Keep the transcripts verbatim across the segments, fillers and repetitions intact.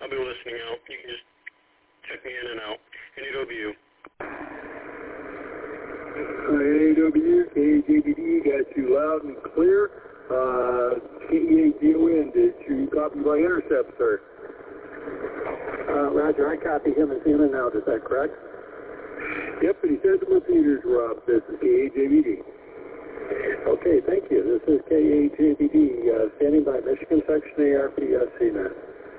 I'll be listening out. You can just check me in and out. N A W. Uh, N A W, K A J B D, got you loud and clear. Uh, K E A G O N, did you copy my intercept, sir? Uh, Roger, I copy him as in and out, is that correct? Yep, and he says the repeaters were up. This is K A J B D. Okay, thank you. This is K A J B D, uh, standing by Michigan Section A R P S C net.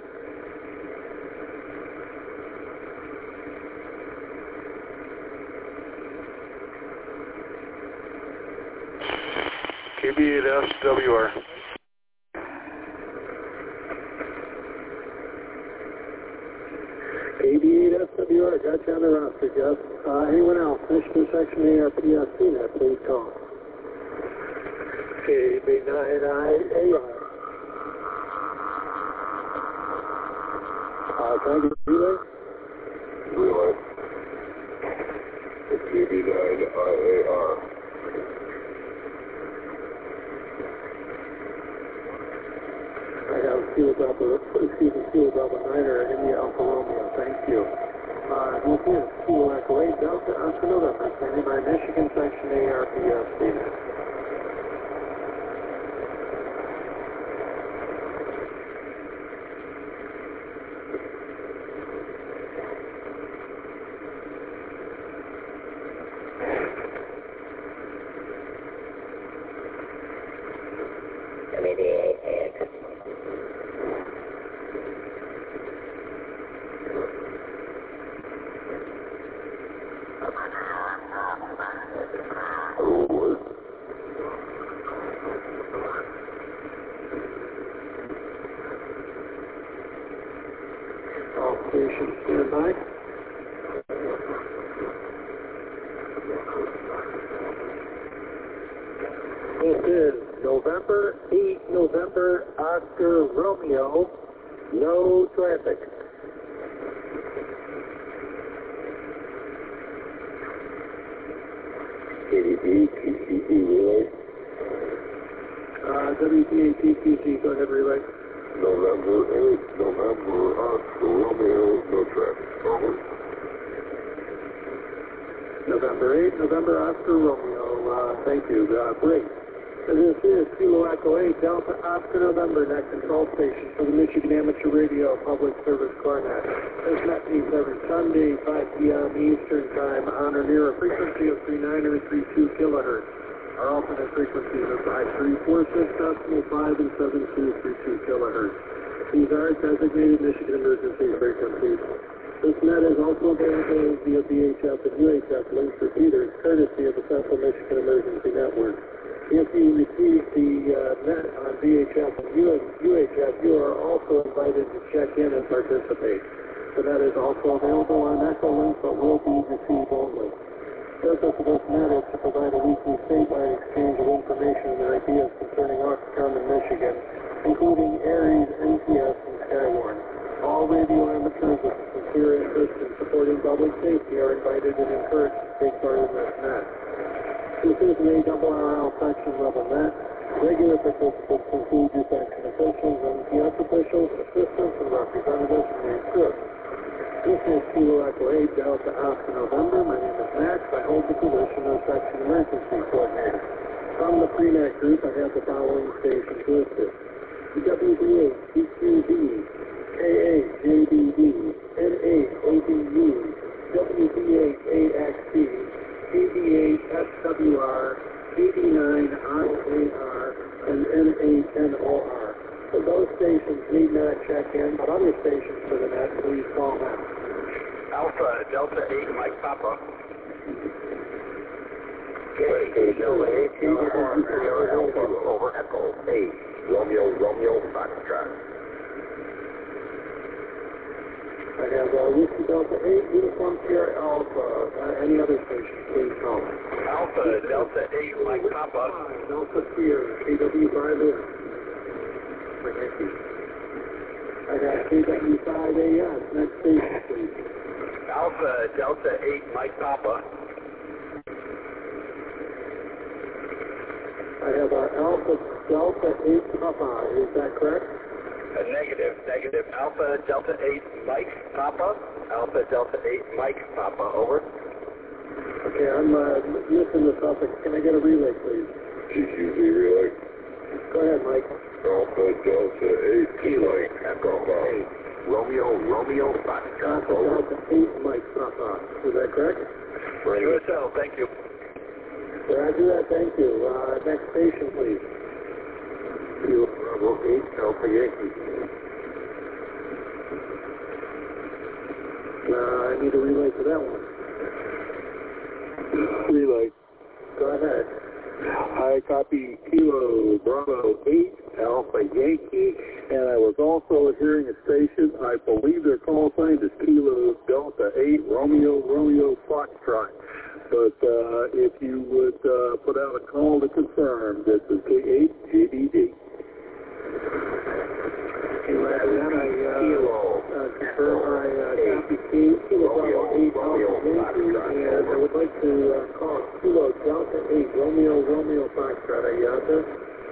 K B eight S W R. K B eight S W R, got you on the roster, Jeff. Uh, anyone else? Michigan Section A R P S C net, please call. K B nine I A R. Uh, can I get a relay? Relay. K B nine I A R. I have Kilo Delta, excuse me, Kilo Delta niner in the Alpha Romeo, thank you. Uh, this is Kilo Echo eight Delta Oscar November, standing by Michigan Section A R P S C net. Station standby. This is November eight, November Oscar Romeo, no traffic. K D B, T C T relay. Uh, W P A T C T, go ahead, relay. November eighth, November Oscar Romeo, no traffic. Over. November eighth, November Oscar Romeo, uh, thank you. Uh, break. So this is Kilo Echo eight, Delta Oscar November, net control station for the Michigan Amateur Radio Public Service Cornet. This net meets every Sunday, five p m Eastern Time, on or near a frequency of three nine or three two kilohertz. Our alternate frequencies are five three four six decimal five and seven two three two kilohertz. These are designated Michigan emergency frequencies. This net is also available via V H F and U H F links repeaters, courtesy of the Central Michigan Emergency Network. If you receive the uh, net on V H F and U H F, you are also invited to check in and participate. The net is also available on Echo Link, but will be received only. The purpose of this net is to provide a weekly statewide exchange of information and ideas concerning Occidental and Michigan, including ARES, N P S, and Skywarn. All radio amateurs with sincere interest in supporting public safety are invited and encouraged to take part in this net. This is an A R R L section level net. Regular participants include your section officials, M T S officials, assistants, and representatives from your group. This is Kilo Echo eight, Delta Oscar November. My name is Max. I hold the position of Section Emergency Coordinator. From the pre-net group, I have the following stations listed: W B A, C Q D, K A, J B D, N A, A B U, W B A, A X C, K B eight, S W R, K B nine, I A R, and N eight, N O R. So those stations need not check in, but other stations for the net, please call now. Alpha Delta eight, Mike Papa. K Delta eight, Alpha, over Echo eight, Romeo, Romeo, Foxtrot. I have uh, Whiskey Delta eight, Uniform Sierra Alpha. Uh, any other stations, please call. Alpha Delta eight, Mike Papa. Delta Sierra, K W five A. Thank you. I got K W five A S. Next station, please. Alpha Delta eight, Mike Papa. I have our Alpha Delta eight Papa. Is that correct? A negative, negative. Alpha Delta eight Mike Papa. Alpha Delta eight Mike Papa, over. Okay, I'm uh, missing the topic. Can I get a relay, please? T Q Z relay. Go ahead, Mike. Alpha Delta eight Kilo Echo eight. Romeo, Romeo Foxtrot, Alpha over. Delta eight Mike Papa. Is that correct? U S L, thank you. Roger that, thank you. Uh, next station, please. Kilo Bravo eight Alpha Yankee. Uh, I need a relay for that one. Relay. Go ahead. I copy Kilo Bravo eight Alpha Yankee, and I was also hearing a station, I believe their call sign is Kilo Delta eight Romeo Romeo Foxtrot. But uh, if you would uh, put out a call to confirm, this is K eight J B D. Okay, Roger that. I uh, uh, confirm I uh, copy Kilo Bravo eight Alpha Yankee, and I would like to uh, call Kilo Delta eight Romeo Romeo Foxtrot. Are you out there?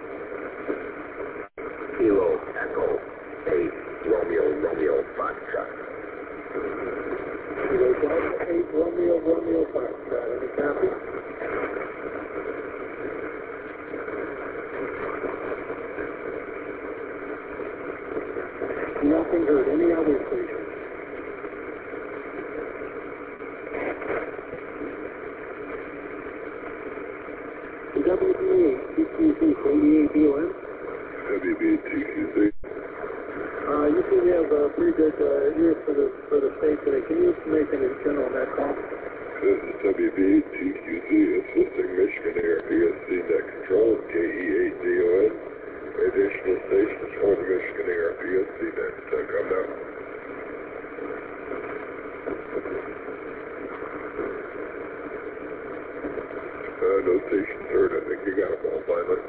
Kilo Echo eight Romeo, Romeo Foxtrot. Kilo Delta eight Romeo Romeo Foxtrot. Any copy? Nothing heard. Any other station? W B A T Q Z eighty-eight D O M. W B A T Q Z. Uh, you seem to have a pretty good uh, ear for the for the state today. Can you make an general on that call? This is W B A T Q Z, assisting Michigan Air P S C net control, K E eight D O N. Additional stations for the Michigan Air P S C net. Uh, come now. Uh, no stations heard. I think you got them all finally.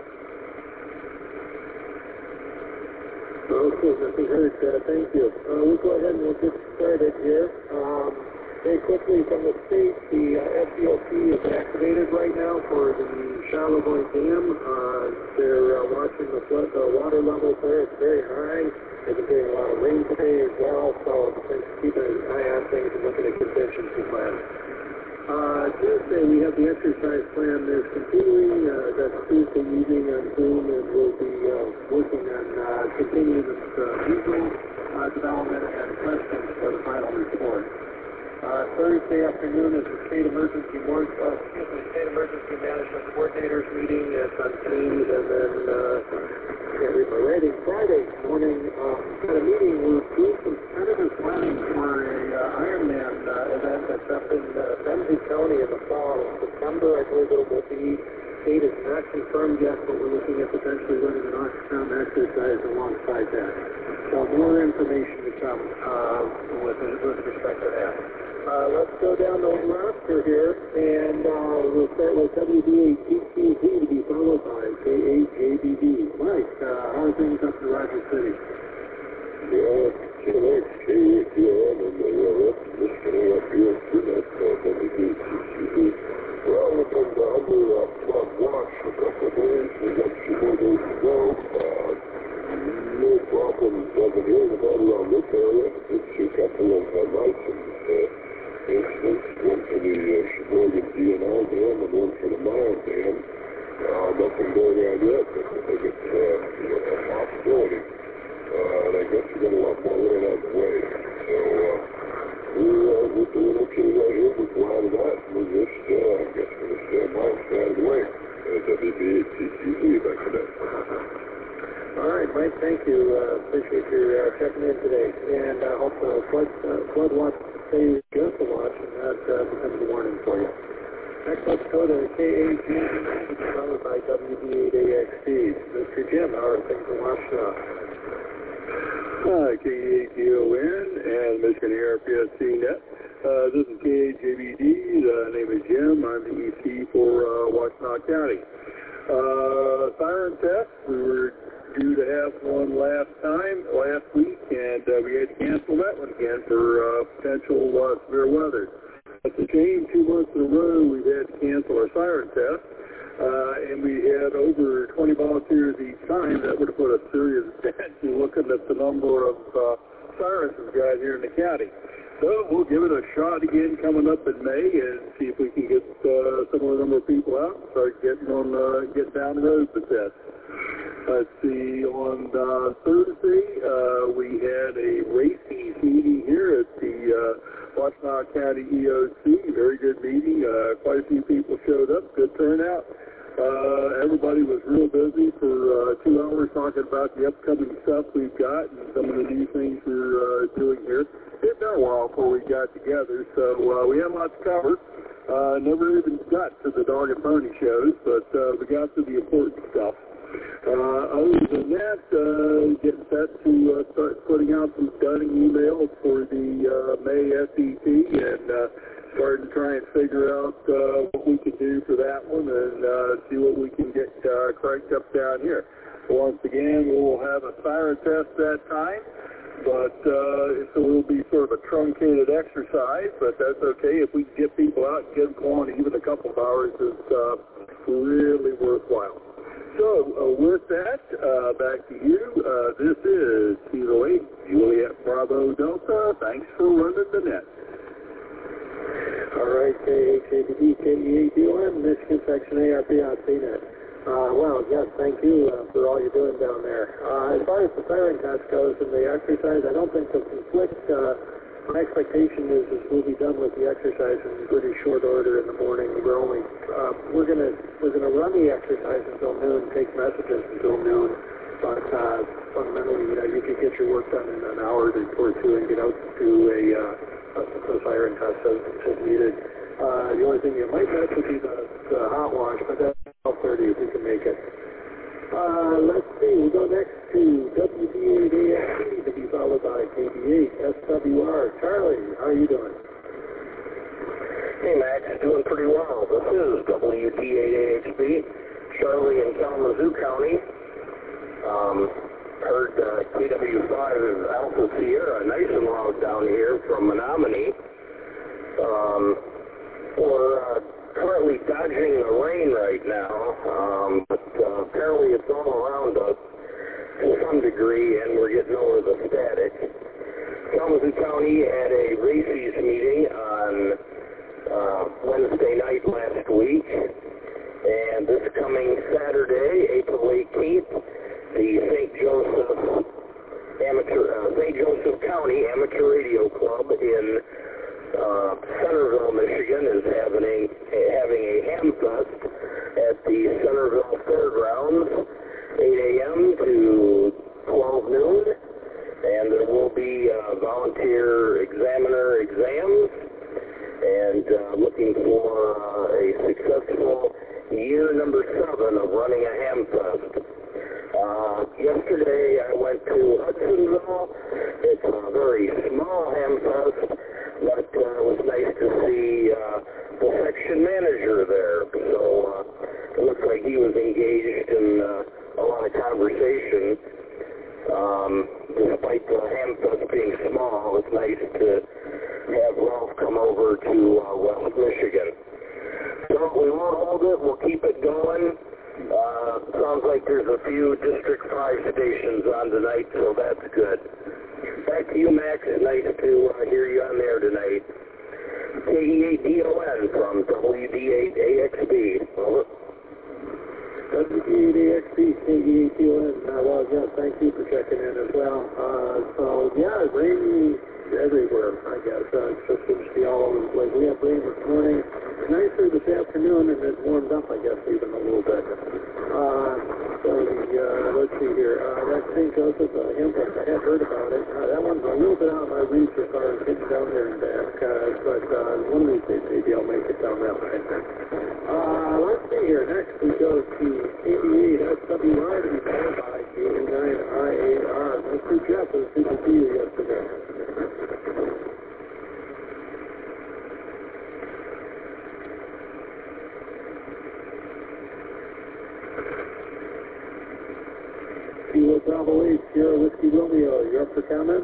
Okay, nothing heard. Uh, thank you. Uh, we'll go ahead and we'll get started here. Um, very quickly from the state, the uh, S D O T is activated right now for the Charlevoix Dam. Uh, they're uh, watching the flood, the water levels there. It's very high. They've been getting a lot of rain today as well, so just keeping an eye on things and looking at contingency plans. Uh, Tuesday, we have the exercise plan that's continuing. Uh, that's Tuesday evening on Zoom, and we'll be uh, working on uh, continuing this uh, visual uh, development and questions for the final report. Uh, Thursday afternoon is the State Emergency Board, uh, excuse me, State Emergency Management Coordinators meeting at on Teams, and then uh, can't read my writing. Friday morning, um, got a meeting. We're doing some tentative planning for a uh, Ironman uh, event that's up in uh, Benzie County in the fall in September. I believe it will be. Date is not confirmed yet, but we're looking at potentially running an Oxfam exercise alongside that. So more information to come uh, with, with respect to that. Uh, let's go down the roster here, and uh, we'll start with W B A T Q Z to be followed by K eight J B D. Mike, uh, how are things up in Rogers City? Yeah, K eight K eight D O M and the uh, Michigan Air P S C net, W B A T Q Z. Well, we've been uh, under uh, flood watch for a couple of days. We got two more days to go. Uh, no problems over here around this area. It's a couple of uh, license uh, incidents, one for the uh, Sheboygan D N R Dam and one for the Mile Dam. Uh, nothing going on yet, but I think it's uh, you know, a possibility. Uh, and I guess we're going to have more rain on the way. So uh, we're, uh, we're doing okay right here. We're glad of that. We're just, uh, I guess, going to stand by and stand of the way. Uh, W B A T Q Z back to that. All right, Mike, thank you. Uh, appreciate your uh, checking in today. And I uh, hope the flood, uh, flood watch stays just a watch and that uh, becomes a warning for you. Next, let's go to K eight G, followed by W B eight A X T. Mister Jim, how are things in Washington? Hi, K eight D O N and Michigan Air P S C net. Uh, this is K eight J B D. The name is Jim. I'm the E C for uh, Washtenaw County. Uh, siren test. We were due to have one last time, last week, and uh, we had to cancel that one again for uh, potential uh, severe weather. That's a shame. Two months in a row we've had to cancel our siren test. Uh, and we had over twenty volunteers each time. That would have put a serious dent in looking at the number of uh, sirens we've got here in the county. So we'll give it a shot again coming up in May and see if we can get uh, some of the number of people out and start getting on, uh, getting down the road with this. Let's see, on uh, Thursday, uh, we had a races meeting here at the uh, Washtenaw County E O C. Very good meeting. Uh, quite a few people showed up. Good turnout. Uh, everybody was real busy for uh, two hours talking about the upcoming stuff we've got and some of the new things we're uh, doing here. It's been a while before we got together, so uh, we had lots to cover. Uh, never even got to the dog and pony shows, but uh, we got to the important stuff. Uh, other than that, uh, getting set to uh, start putting out some stunning emails for the uh, May S E T and uh, starting to try and figure out uh, what we can do for that one and uh, see what we can get uh, cranked up down here. Once again, we'll have a siren test that time, but uh, so it'll be sort of a truncated exercise, but that's okay. If we can get people out and get them going even a couple of hours, it's uh, really worthwhile. So, uh, with that, uh, back to you. Uh, this is Kilo eight, Juliet Bravo Delta. Thanks for running the net. All right, K H A B D, K E A D O M, Michigan Section A R P on C net. Uh, well, yes, thank you uh, for all you're doing down there. Uh, as far as the siren test goes and the exercise, I don't think they'll conflict. Uh, my expectation is, is we'll be done with the exercise in pretty short order in the morning. We're only uh, we're gonna we're gonna run the exercise until noon, take messages until noon. But uh, fundamentally, you know, you could get your work done in an hour or two and get out to a, uh, a, a siren test as, as needed. Uh, the only thing you might miss would be the, the hot wash, but that's twelve thirty if we can make it. Uh, let's see, we go next to W D eight A X B to be followed by K D eight S W R. Charlie, how are you doing? Hey, Max, doing pretty well. This is W D eight A X B, Charlie in Kalamazoo County. Um, heard uh, K W five Alpha Sierra nice and loud down here from Menominee. Um, we're uh, currently dodging the rain right now, um, but uh, apparently it's all around us to some degree, and we're getting over the static. Kalamazoo County had a races meeting on uh, Wednesday night last week, and this coming Saturday, April eighteenth, the Saint Joseph Amateur, uh, Saint Joseph County Amateur Radio Club in uh, Centerville, Michigan, is having a, having a ham fest at the Centerville Fairgrounds, eight a.m. to twelve noon, and there will be uh, volunteer examiner exams, and uh, looking for uh, a successful year number seven of running a ham fest. Uh, yesterday I went to Hudsonville. It's a very small ham fest, but uh, it was nice to see uh, the section manager there. So uh, it looks like he was engaged in uh, a lot of conversation. Um, despite the ham fest being small, it's nice to have Ralph come over to uh, West Michigan. So we won't hold it. We'll keep it going. Uh, sounds like there's a few District five stations on tonight, so that's good. Back to you, Max. Nice to uh, hear you on there tonight. K E eight D O N from W D eight A X B. Over. W D eight A X B, K E eight D O N. Uh, well, yeah, thank you for checking in as well. Uh, so, yeah, rainy everywhere, I guess. Uh, it just seems to be all over the place. We have rain this morning. Nicer this afternoon, and it warmed up, I guess, even a little bit. Uh, so, the, uh, let's see here. Uh, that Saint Joseph uh, ham fest, I had heard about it. Uh, that one's a little bit out of my reach as far as getting down there and back, uh, but uh, one of these days maybe I'll make it down that way. Uh, let's see here. Next we go to K D eight S W R to be followed by K D nine I A R. Mister Jeff, it was good to see you yesterday. Kilo Bravo eight, Sierra Whiskey Romeo, you're up for comment?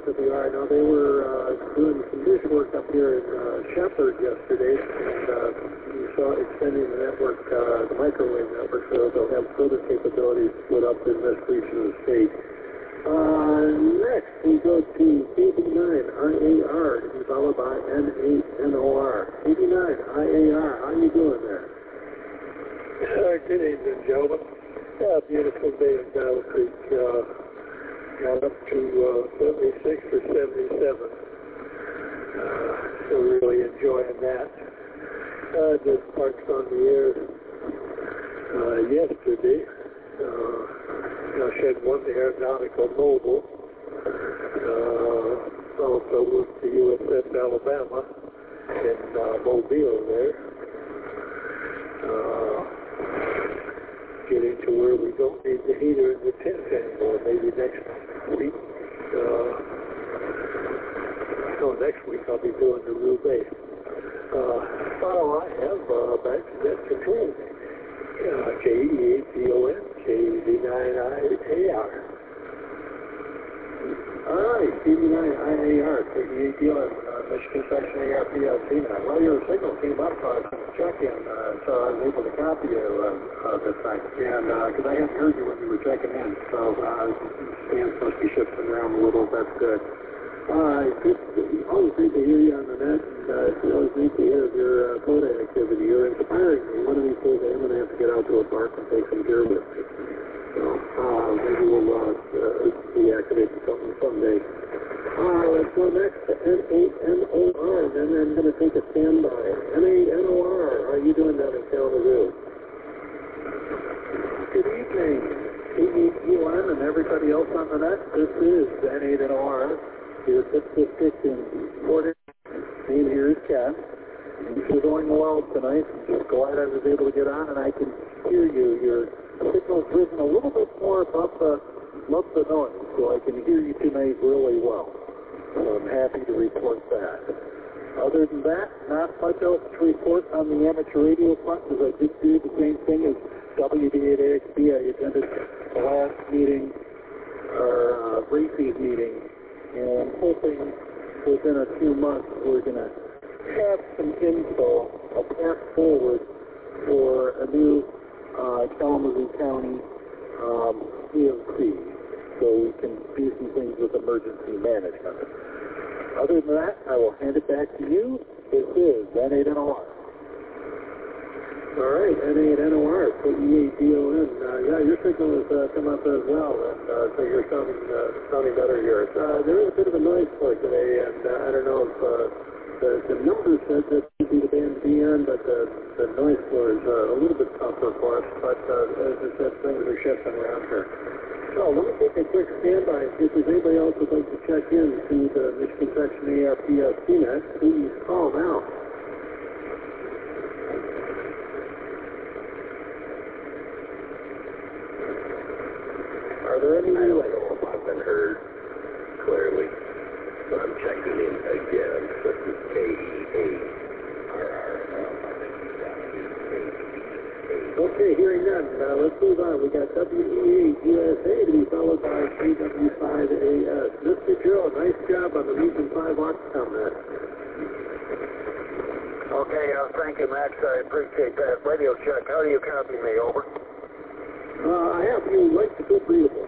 W R. Now, they were uh, doing some dish work up here in uh, Shepherd yesterday, and uh, you saw extending the network, uh, the microwave network, so they'll have further capabilities split up in this region of the state. Uh, next, we go to K B nine I A R, to be followed by N eight N O R. K B nine I A R, how you doing there? Uh, good evening, gentlemen. Yeah, beautiful day in Battle Creek. Uh, got up to uh, seventy-six or seventy-seven. Uh, so really enjoying that. Uh, just parked on the air uh, yesterday. Uh, I shed one aeronautical mobile. Uh, also moved to U S S Alabama in uh, Mobile there. Uh, getting to where we don't need the heater in the tent anymore. Maybe next week. Uh, no, next week I'll be doing the Roubaix. Uh, well, I have uh, back to net control. Uh, K E eight T O N, K B nine I A R. All right, K B nine I A R, K B eight T O N, uh, Michigan Section A R P L C. Well, your signal came up uh, check-in, uh, so I was able to copy you uh, uh, this time. And because uh, I hadn't heard you when you were checking in, so uh, stands must be shifting around a little. That's good. Uh, it's always great to hear you on the net, and uh, it's always neat to hear of your uh, photo activity. You're inspiring me. One of these days I'm going to have to get out to a park and take some gear with me. So uh, maybe we'll uh, uh, deactivate something someday. Uh, let's go next to N eight N O R, and then I'm going to take a standby. N eight N O R, how are you doing down in Kalamazoo? Good evening, K E T O N and everybody else on the net. This is N eight N O R. Your fifth district in Fort. Name here is Ken. You're going well tonight. Just glad I was able to get on and I can hear you. Your signal's risen a little bit more above the, above the noise, so I can hear you tonight really well. So I'm happy to report that. Other than that, not much else to report on the amateur radio front, because I did do the same thing as W D eight A X B. I attended the last meeting, or uh, Racy's meeting, and I'm hoping within a few months we're going to have some info, a path forward for a new uh, Kalamazoo County um, E M C, so we can do some things with emergency management. Other than that, I will hand it back to you. This is N eight N O R. All right, N eight N O R, K E eight D O N. Uh, yeah, your signal has uh, come up as well, and uh, so you're sounding, uh, sounding better here. Uh, there is a bit of a noise floor today, and uh, I don't know if uh, the, the number says that it should be the band B N, but the, the noise floor is uh, a little bit tougher for us, but uh, as I said, things are shifting around here. So let me take a quick standby and see if there's anybody else who'd like to check in to the Michigan Section A R P L C net. Please call now. Are there any? I don't know if I've been heard clearly, but I'm checking in again. This is K E eight R R. Okay, hearing none. Uh, let's move on. We got W E eight U S A to be followed by K W five A S. Mister Joe, nice job on the Region five Octagon net. Okay, uh, thank you, Max. I appreciate that. Radio check. How do you copy me? Over. Uh, I have you light to good readable.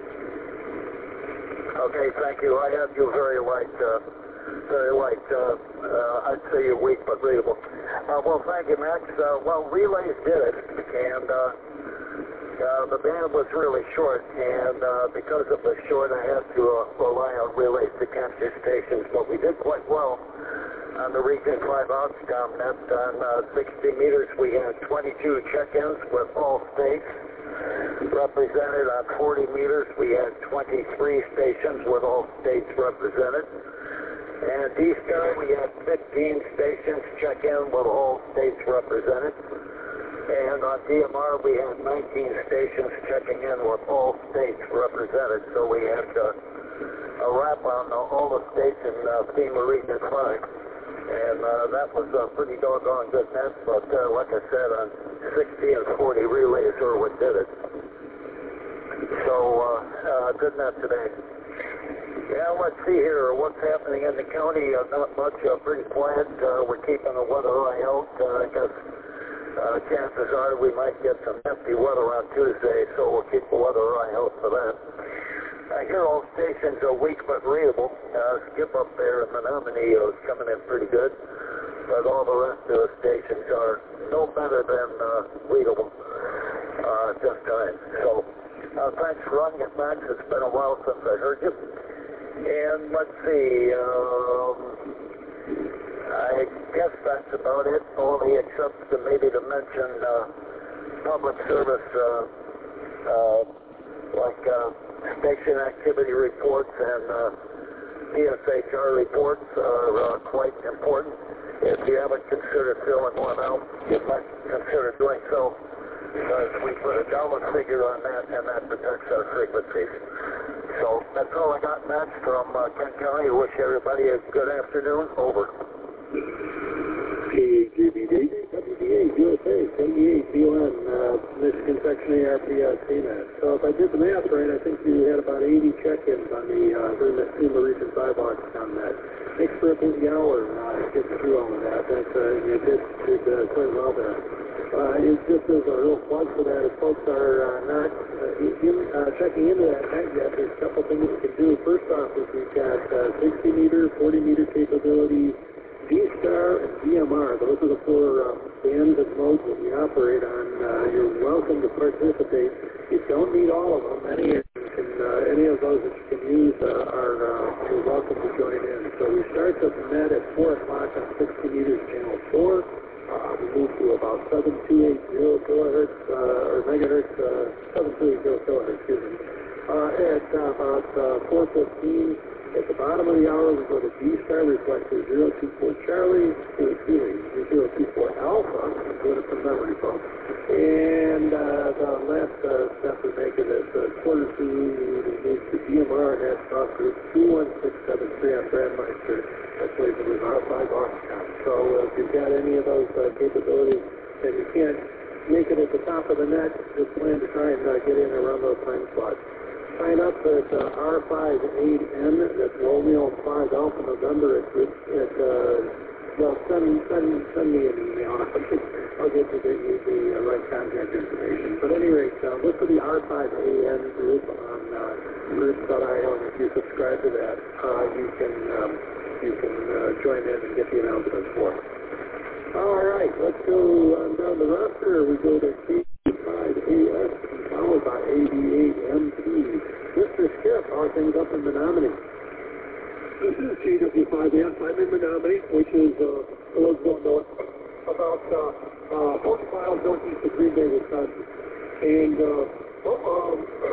Okay, thank you. I have you very light, uh, very light. Uh, uh, I'd say you're weak, but readable. Uh, well, thank you, Max. Uh, well, relays did it, and uh, uh, the band was really short, and uh, because it was short, I had to uh, rely on relays to capture stations, but we did quite well on the Region five Oxcom net. On uh, sixty meters, we had twenty-two check-ins with all states represented. On forty meters, we had twenty-three stations with all states represented. And D-Star, we had fifteen stations check-in with all states represented. And on D M R, we had nineteen stations checking in with all states represented. So we had uh, a wrap on uh, all the states in uh, FEMA Region five. And uh, that was a pretty doggone good net, but uh, like I said, on sixty and forty relays are what did it. So, uh, uh, good net today. Yeah, let's see here what's happening in the county. Uh, not much, uh, pretty quiet. Uh, we're keeping the weather eye out. Uh, I guess uh, chances are we might get some hefty weather on Tuesday, so we'll keep the weather eye out for that. I hear all stations are weak but readable. Uh, Skip up there in Menominee is coming in pretty good, but all the rest of the stations are no better than uh, readable uh, at this time. So uh, thanks for running it, Max. It's been a while since I heard you. And let's see, um, I guess that's about it, only except to maybe to mention uh, public service, uh, uh, like uh, station activity reports and uh, P S H R reports are uh, quite important. If you haven't considered filling one out, you might consider doing so, because we put a dollar figure on that, and that protects our frequencies. So that's all I got, Max, from uh, Kent County. Wish everybody a good afternoon. Over. K H J B D, W D A, U S A, seventy-eight, B O N, uh, Michigan Section A R P S C net. So if I did the math right, I think you had about eighty check-ins on the, uh, during the, in the recent sidewalks on that. Makes for a busy hour, uh, getting through all of that. That's, uh, you did, did uh, quite well there. Uh, it's just as a real plug for that, if folks are uh, not uh, in, uh, checking into that net yet, there's a couple things you can do. First off is we've got uh, sixty meter, forty meter capability, D-Star and D M R. Those are the four uh, bands and modes that we operate on. Uh, you're welcome to participate. You don't need all of them. Any, can, uh, any of those that you can use uh, are uh, you're welcome to join in. So we start the net at four o'clock on sixty meters, channel four. Uh, we move to about seven two eight zero kilohertz, uh, or megahertz, uh, seven two eight zero kilohertz, excuse me. Uh, at uh, about uh, four fifteen, at the bottom of the hour, we go to D-Star reflector zero two four Charlie, excuse me, zero two four Alpha, I'm doing it from memory, folks. And uh, the last uh, step we make it is uh, quarter to the D M R net cross group two one six seven three on Brandmeister. That's where it was R five Oxcom. So uh, if you've got any of those uh, capabilities and you can't make it at the top of the net, just plan to try and uh, get in around those time slots. Sign up at uh, R five eight N, that's Romeo five Alpha November. At, at uh, well, send, send, send me an email. I'll get you the, the uh, right contact information. But at any rate, uh, look for the R five A N group on uh, groups dot I O, and if you subscribe to that, uh, you can um, you can uh, join in and get the announcements for it. All right, let's go on down the roster. We go to K five A S, followed by A D eight M P. Mister Skip, how are things up in Menominee? This is G W five S. I'm in Menominee, which is, uh, for those who don't know it, about uh, uh, forty miles northeast of Green Bay, Wisconsin. And uh, well, um,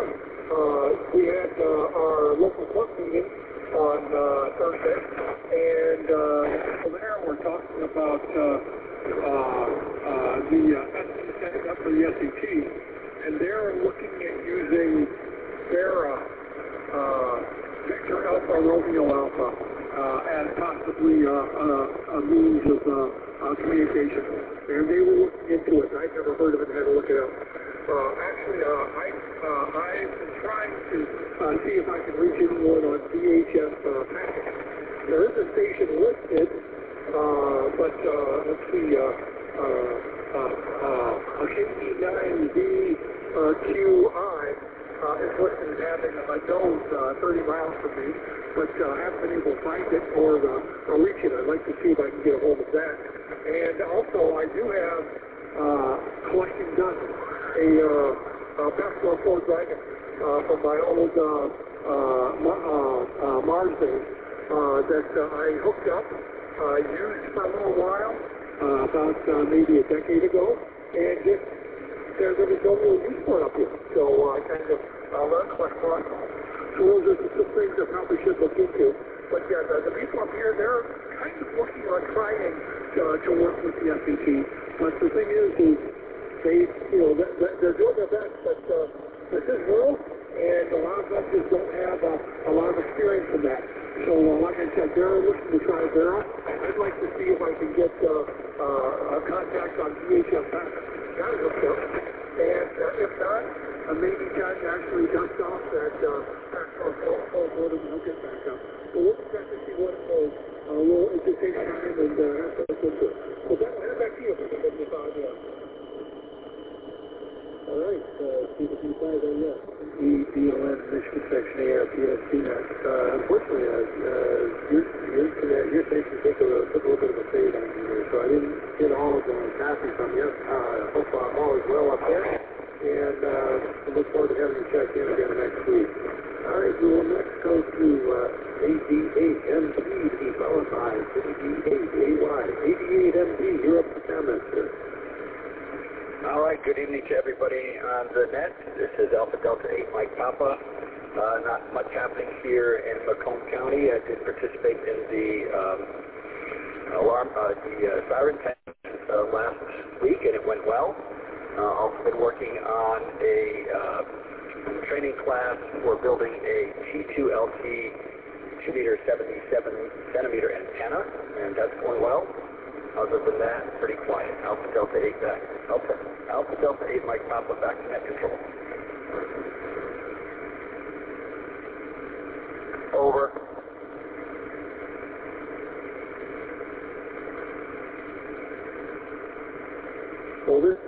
uh, we had uh, our local club meeting on uh, Thursday, and uh, from there we're talking about uh, uh, uh, the uh, setting up for the S E T, and they're looking at using Vera, uh, Victor Alpha, Romeo Alpha, uh, as possibly uh, uh, a means of uh, uh, communication. And they were looking into it. I'd never heard of it and had to look it up. Uh, actually, uh, I, uh, I've been trying to uh, see if I can reach anyone on V H F uh, packets. There is a station listed, uh, but uh, let's see, uh, uh, uh, uh, a K D nine B uh, Q I uh, is listed as having a nose uh, thirty miles from me, but uh, I haven't been able to find it or, uh, or reach it. I'd like to see if I can get a hold of that. And also, I do have uh, collecting done a uh, Pascal Ford Dragon uh, from my old uh, uh, uh, uh, Mars days uh, that uh, I hooked up, uh, used for a little while, uh, about uh, maybe a decade ago, and just there, there was no real use for it up here. So uh, I kind of uh, learned to collect for it. So those are some things I probably should look into. But yeah, the, the people up here, they're kind of working on trying to, to work with the S E T. But the thing is, is they, you know, they're doing their best, but uh, this is rural, and a lot of us just don't have uh, a lot of experience in that. So, uh, like I said, they're looking to try Vera. I'd like to see if I can get uh, uh, a contact on V H F packets. Got it hooked up. And uh, if not, uh, maybe John actually dumped off that uh, Oh, oh, oh, hold on, I'll get back up. Well, we'll check to see what it goes. Uh, we'll, it just takes time and, uh, that's what we'll do. So that, hand back to you for the fifty-five, yeah. All right, uh, C D five on yes. E D O N, Michigan Section A R P S C net. Uh, unfortunately, uh, uh, your, your, your station took a, took a little bit of a fade on you there, so I didn't get all of the copy from you. Uh, hope uh, all is well up there, and uh, we look forward to having you check in again next week. All right, we will next go to uh, A D eight M P to be followed by A D eight A Y. A D eight M P, you're up for comments, sir. All right, good evening to everybody on the net. This is Alpha Delta eight Mike Papa. Uh, not much happening here in Macomb County. I did participate in the um, alarm, uh, the uh, siren test uh, last week, and it went well. Uh, also been working on a uh, training class for building a T two L T two meter seventy-seven centimeter antenna, and that's going well. Other than that, pretty quiet. Alpha Delta eight back. Alpha, Alpha Delta eight Mike Papa back to net control. Over. Over.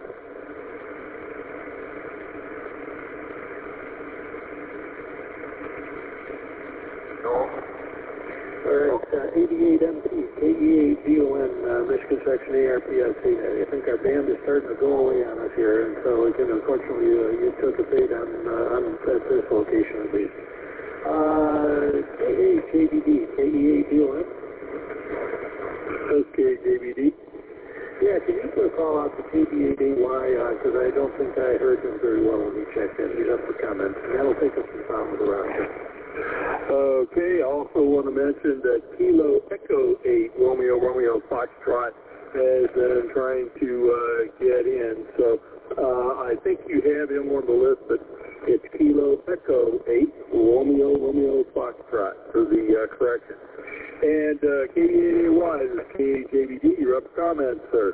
No. All right, uh, eighty-eight M P, K E eight D O N, uh, Michigan Section A R P S C. I think our band is starting to go away on us here, and so again, unfortunately, uh, you took a fade on, uh, on at this location at least. Uh, K H A B D, K E eight D O N. Okay, J B D. Yeah, can you put a call out to K B eight A Y, because uh, I don't think I heard him very well when he checked in. He's up for comments, and that'll take us some time with the roster. Okay, I also want to mention that Kilo Echo eight Romeo Romeo Foxtrot has been trying to uh, get in. So uh, I think you have him on the list, but it's Kilo Echo eight Romeo Romeo Foxtrot for the uh, correction. And uh, K D eight A Y is K H A B D. You're up for comments, sir.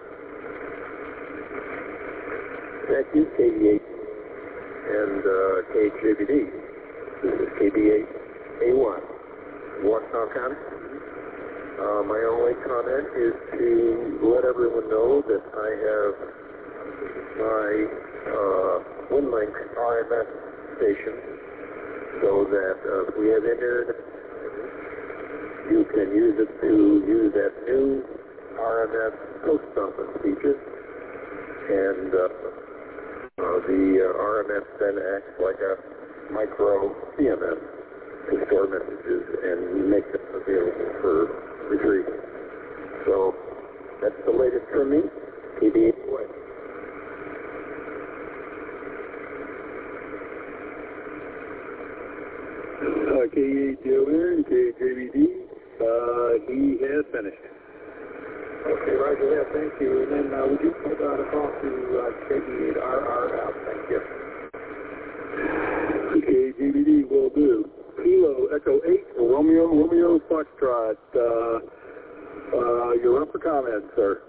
Thank you, K D eight and uh, K H A B D. This is K D eight A Y, Washington County. Uh, my only comment is to let everyone know that I have my uh, WinLink R M S station, so that uh, if we have internet, you can use it to use that new R M S post office feature, and uh, uh, the uh, R M S then acts like a micro C M S to store messages and make them available for retrieval. So that's the latest from me. K D eight A Y. Uh, K E eight D O N, K H A B D, uh, he has finished. Okay, roger that, thank you. And then uh, would you put out a call to uh, K B eight R R F? Thank you. Okay, G B D will do. Kilo Echo eight Romeo Romeo Foxtrot. Uh, uh, you're up for comments, sir.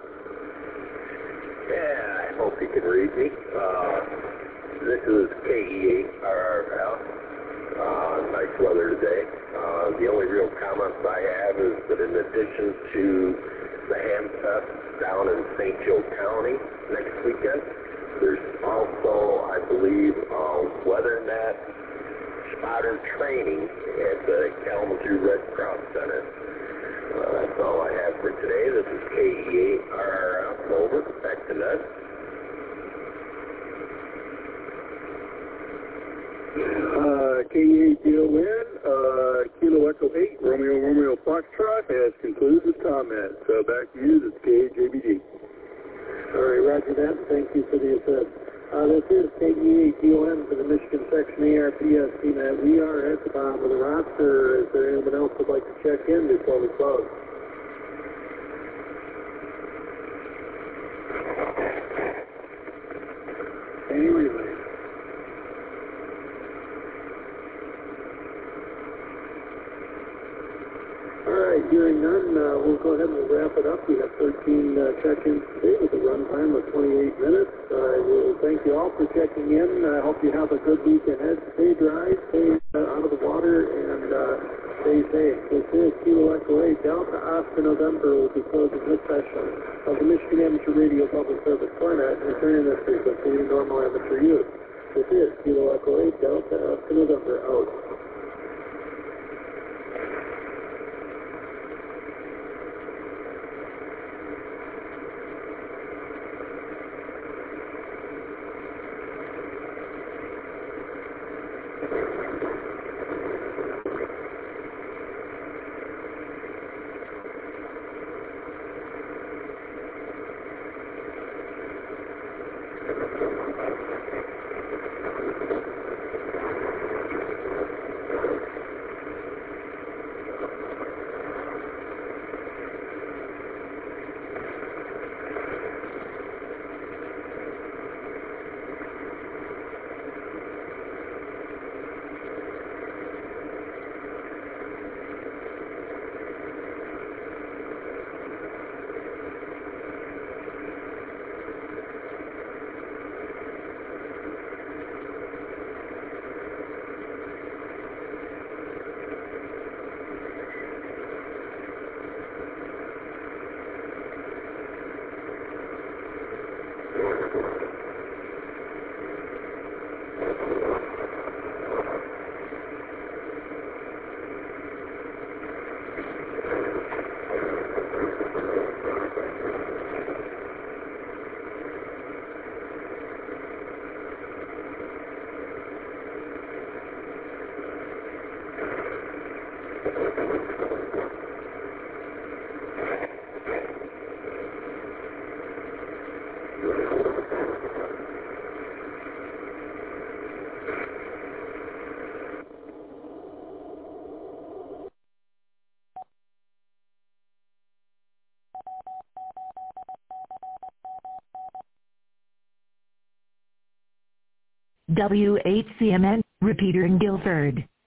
Yeah, I hope you can read me. Uh, this is K E eight R R F. Uh, nice weather today. Uh, the only real comments I have is that in addition to the ham fest down in Saint Joe County next weekend, there's also, I believe, uh, WeatherNet spotter training at the Kalamazoo Red Cross Center. Uh, that's all I have for today. This is K E eight R R F. Over. Back to Ned. Uh, K E eight D O N, uh, Kilo Echo eight Romeo Romeo Foxtrot has concluded his comments. So back to you, this is K H A B D. All right, roger that. Thank you for the assist. Uh, this is K E eight D O N for the Michigan Section A R P S C net. We are at the bottom of the roster. Is there anyone else who would like to check in before we close? Any relay? All right, hearing none, uh, we'll go ahead and wrap it up. We have thirteen uh, check-ins today with a runtime of twenty-eight minutes. I uh, will thank you all for checking in. I hope you have a good week ahead. Stay dry, stay uh, out of the water, and uh, stay safe. This is Kilo Echo eight Delta Oscar November. Will be closing this session of the Michigan Amateur Radio Public Service format and returning this frequency to normal amateur use. This is Kilo Echo eight Delta Oscar November out. W eight C M N, repeater in Guilford.